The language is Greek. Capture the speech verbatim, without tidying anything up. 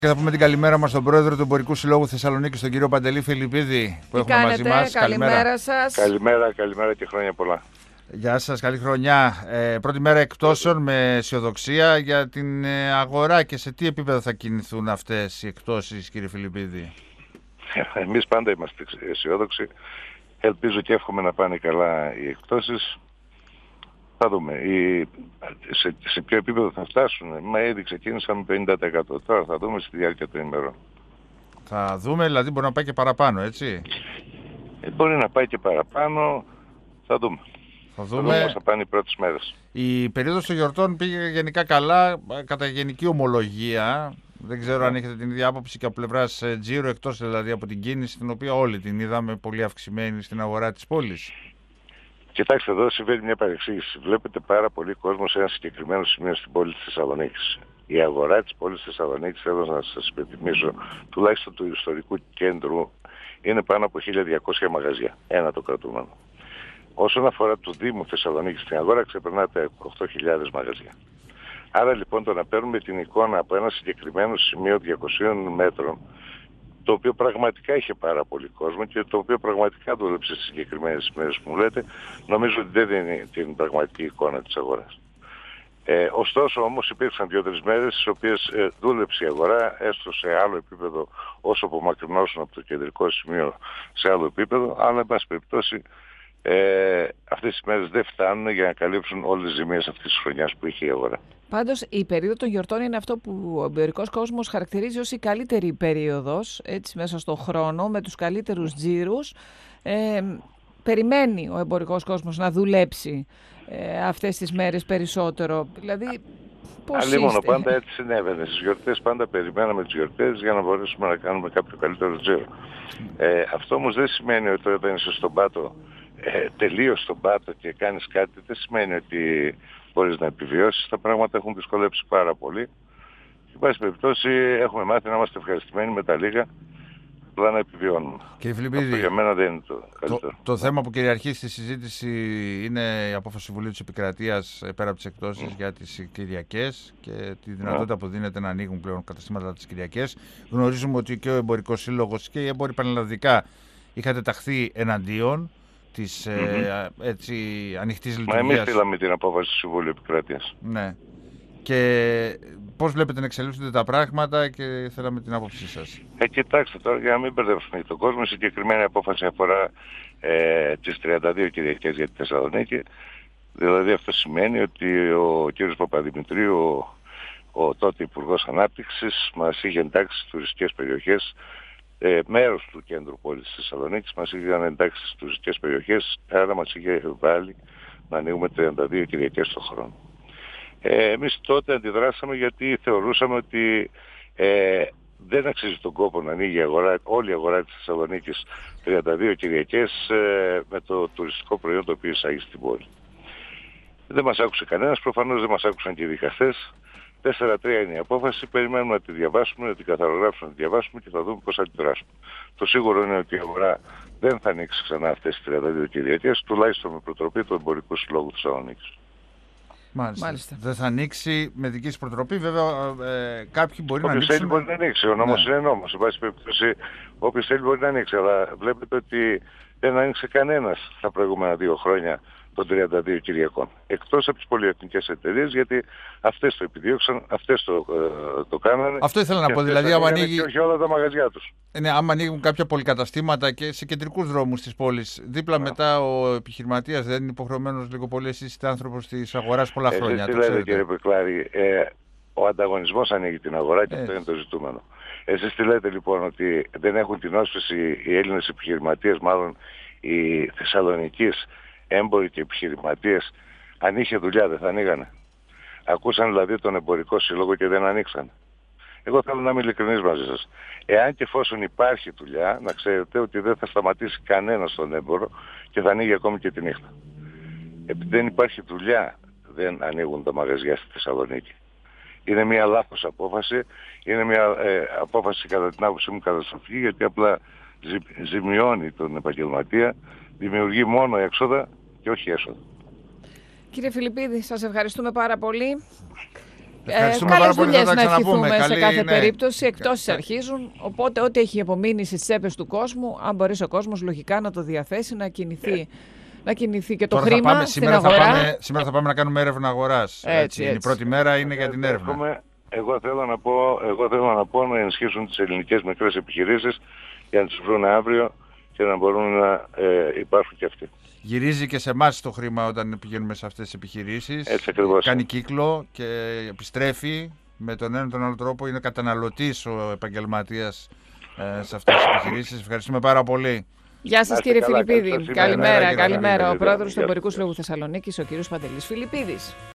Και θα πούμε την καλημέρα μας στον πρόεδρο του Εμπορικού Συλλόγου Θεσσαλονίκης, τον κύριο Παντελή Φιλιππίδη, που Τι έχουμε κάνετε, μαζί μας. καλημέρα, καλημέρα σας. Καλημέρα, καλημέρα και χρόνια πολλά. Γεια σας, καλή χρονιά. Ε, πρώτη μέρα εκτόσεων με αισιοδοξία για την ε, αγορά, και σε τι επίπεδο θα κινηθούν αυτές οι εκτόσεις, κύριε Φιλιππίδη? Εμείς πάντα είμαστε αισιόδοξοι. Ελπίζω και εύχομαι να πάνε καλά οι εκτόσεις. Θα δούμε η, σε, σε ποιο επίπεδο θα φτάσουν. Μα ήδη ξεκίνησαν με πενήντα τοις εκατό. Τώρα θα δούμε στη διάρκεια των ημερών. Θα δούμε, δηλαδή μπορεί να πάει και παραπάνω, έτσι? Ε, μπορεί να πάει και παραπάνω. Θα δούμε. Θα δούμε. Θα δούμε πώς θα πάνε οι πρώτες μέρες. Η περίοδος των γιορτών πήγε γενικά καλά, κατά γενική ομολογία. Δεν ξέρω αν έχετε την ίδια άποψη και από πλευράς τζίρου, εκτός δηλαδή από την κίνηση, την οποία όλοι την είδαμε πολύ αυξημένη στην αγορά της πόλης. Κοιτάξτε, εδώ συμβαίνει μια παρεξήγηση. Βλέπετε πάρα πολύ κόσμο σε ένα συγκεκριμένο σημείο στην πόλη της Θεσσαλονίκης. Η αγορά της πόλης της Θεσσαλονίκης, θέλω να σας υπενθυμίσω, τουλάχιστον του ιστορικού κέντρου, είναι πάνω από χίλια διακόσια μαγαζιά. Ένα το κρατούμενο. Όσον αφορά του Δήμου Θεσσαλονίκης, στην αγορά ξεπερνά τα οκτώ χιλιάδες μαγαζιά. Άρα λοιπόν το να παίρνουμε την εικόνα από ένα συγκεκριμένο σημείο διακοσίων μέτρων, το οποίο πραγματικά είχε πάρα πολύ κόσμο και το οποίο πραγματικά δούλεψε στις συγκεκριμένες μέρες που μου λέτε, νομίζω ότι δεν είναι την πραγματική εικόνα της αγοράς. Ε, ωστόσο όμως υπήρξαν δύο-τρεις μέρες στις οποίες ε, δούλεψε η αγορά, έστω σε άλλο επίπεδο, όσο απομακρυνώσουν από το κεντρικό σημείο σε άλλο επίπεδο, αλλά εν πάση περιπτώσει ε, αυτές οι μέρες δεν φτάνουν για να καλύψουν όλες τις ζημίες αυτής της χρονιάς που είχε η αγορά. Πάντως η περίοδο των γιορτών είναι αυτό που ο εμπορικός κόσμος χαρακτηρίζει ως η καλύτερη περίοδος, έτσι, μέσα στον χρόνο, με τους καλύτερους τζίρους. Ε, περιμένει ο εμπορικός κόσμος να δουλέψει ε, αυτές τις μέρες περισσότερο. Δηλαδή, πώς είστε? Αλλήμον, πάντα έτσι συνέβαινε. Στις γιορτές πάντα περιμέναμε τις γιορτές για να μπορέσουμε να κάνουμε κάποιο καλύτερο τζίρο. Ε, αυτό όμως δεν σημαίνει ότι όταν είσαι στον πάτο, ε, τελείως στον πάτο και κάνεις κάτι, δεν σημαίνει ότι μπορείς να επιβιώσεις. Τα πράγματα έχουν δυσκολέψει πάρα πολύ. Σε πάση περιπτώσει έχουμε μάθει να είμαστε ευχαριστημένοι με τα λίγα, απλά να επιβιώνουμε. Κύριε Φιλιππίδη, αυτό για μένα δεν είναι το καλύτερο. Το, το θέμα που κυριαρχεί στη συζήτηση είναι η απόφαση του Συμβουλίου της Επικρατείας πέρα από τις εκτόσεις mm. για τις Κυριακές και τη δυνατότητα mm. που δίνεται να ανοίγουν πλέον καταστήματα τις Κυριακές. Γνωρίζουμε ότι και ο Εμπορικός Σύλλογος και οι εμπόροι πανελλαδικά είχατε ταχθεί εναντίον της mm-hmm. ε, έτσι, ανοιχτής λειτουργίας. Μα εμείς στείλαμε την απόφαση του Συμβουλίου Επικρατείας. Ναι. Και πώς βλέπετε να εξελίσσονται τα πράγματα και θέλαμε την άποψή σας. Ε, κοιτάξτε τώρα, για να μην μπερδεύσουμε τον κόσμο, η συγκεκριμένη απόφαση αφορά ε, τις τριάντα δύο Κυριακές για τη Θεσσαλονίκη. Δηλαδή αυτό σημαίνει ότι ο κ. Παπαδημητρίου, ο, ο τότε Υπουργός Ανάπτυξης, μας είχε εντάξει στις τουριστικές περιοχές, ε, μέρος του κέντρου πόλης της Θεσσαλονίκης, μας είχε εντάξει στις τουριστικές περιοχές, άρα μας είχε βάλει να ανοίγουμε τριάντα δύο Κυριακές το χρόνο. Ε, εμείς τότε αντιδράσαμε γιατί θεωρούσαμε ότι ε, δεν αξίζει τον κόπο να ανοίγει η αγορά, όλη η αγορά της Θεσσαλονίκης τριάντα δύο Κυριακές ε, με το τουριστικό προϊόν το οποίο εισάγει στην πόλη. Δεν μας άκουσε κανένας, προφανώς δεν μας άκουσαν και οι δικαστές. τέσσερα τρία είναι η απόφαση, περιμένουμε να τη διαβάσουμε, να την καθαρογράψουμε, να τη διαβάσουμε και θα δούμε πώς θα αντιδράσουμε. Το σίγουρο είναι ότι η αγορά δεν θα ανοίξει ξανά αυτές τις τριάντα δύο Κυριακές, τουλάχιστον με προτροπή του Εμπορικού Συλλόγου Θεσσαλονίκης. Μάλιστα. Μάλιστα. Δεν θα ανοίξει με δική σας προτροπή. Βέβαια, ε, κάποιοι μπορεί όποιος να ανοίξουν. Όποιος θέλει μπορεί να ανοίξει. Ο νόμος ναι. είναι νόμος. Σε πάση περιπτώσει, όποιος θέλει μπορεί να ανοίξει. Αλλά βλέπετε ότι δεν άνοιξε κανένας τα προηγούμενα δύο χρόνια των τριάντα δύο Κυριακών. Εκτός από τις πολυεθνικές εταιρείες, γιατί αυτές το επιδίωξαν, αυτές το, ε, το κάνανε. Αυτό ήθελα να πω. Δηλαδή, άμα ανοίγει. Και όχι όλα τα μαγαζιά τους. Ναι, άμα ανοίγουν κάποια πολυκαταστήματα και σε κεντρικούς δρόμους της πόλης, δίπλα yeah. μετά ο επιχειρηματίας δεν είναι υποχρεωμένος λίγο πολύ? Εσείς είστε άνθρωπος της αγοράς πολλά χρόνια. Εσείς τι λέτε, κύριε Πεκλάρη, ε, ο ανταγωνισμός ανοίγει την αγορά και αυτό είναι το ζητούμενο. Εσείς τι λέτε λοιπόν, ότι δεν έχουν την όσφρηση οι Έλληνες επιχειρηματίες, μάλλον οι Θεσσαλονικείς έμποροι και επιχειρηματίες? Αν είχε δουλειά δεν θα ανοίγανε? Ακούσαν δηλαδή τον Εμπορικό Σύλλογο και δεν ανοίξαν? Εγώ θέλω να είμαι ειλικρινής μαζί σας. Εάν και εφόσον υπάρχει δουλειά, να ξέρετε ότι δεν θα σταματήσει κανένας τον έμπορο και θα ανοίγει ακόμη και τη νύχτα. Επειδή δεν υπάρχει δουλειά, δεν ανοίγουν τα μαγαζιά στη Θεσσαλονίκη. Είναι μια λάθος απόφαση, είναι μια ε, απόφαση κατά την άποψή μου καταστροφική, γιατί απλά ζη, ζημιώνει τον επαγγελματία, δημιουργεί μόνο έξοδα και όχι έσοδα. Κύριε Φιλιππίδη, σας ευχαριστούμε πάρα πολύ. Ευχαριστούμε ε, πάρα καλές πολύ, δουλειές θα τα να ευχηθούμε ξαναπούμε. σε Καλή, κάθε ναι. περίπτωση, εκτός Κα- αρχίζουν. Οπότε ό,τι έχει απομείνει στις τσέπες του κόσμου, αν μπορέσει ο κόσμος λογικά να το διαθέσει, να κινηθεί, να κινηθεί και το Τώρα θα χρήμα πάμε, στην σήμερα, αγορά. θα πάμε, σήμερα θα πάμε να κάνουμε έρευνα αγοράς. Έτσι, Είναι η έτσι. πρώτη μέρα, είναι για την έρευνα. Εύχομαι- Εγώ θέλω, να πω, εγώ θέλω να πω να ενισχύσουν τις ελληνικές μικρές επιχειρήσεις για να τις βρουν αύριο και να μπορούν να ε, υπάρχουν και αυτοί. Γυρίζει και σε εμάς το χρήμα όταν πηγαίνουμε σε αυτές τις επιχειρήσεις. Έτσι ακριβώς. Κάνει κύκλο και επιστρέφει με τον ένα ή τον άλλο τρόπο. Είναι καταναλωτής ο επαγγελματίας ε, σε αυτές τις επιχειρήσεις. Ευχαριστούμε πάρα πολύ. Γεια σας Να είστε κύριε καλά, Φιλιππίδη. καλή σας ημέρα. Καλημέρα, Καλημέρα, καλημέρα. Ο κύριε πρόεδρος του Φιλιππίδη. Εμπορικού Συλλόγου Θεσσαλονίκης, ο κύριος Παντελής Φιλιππίδης.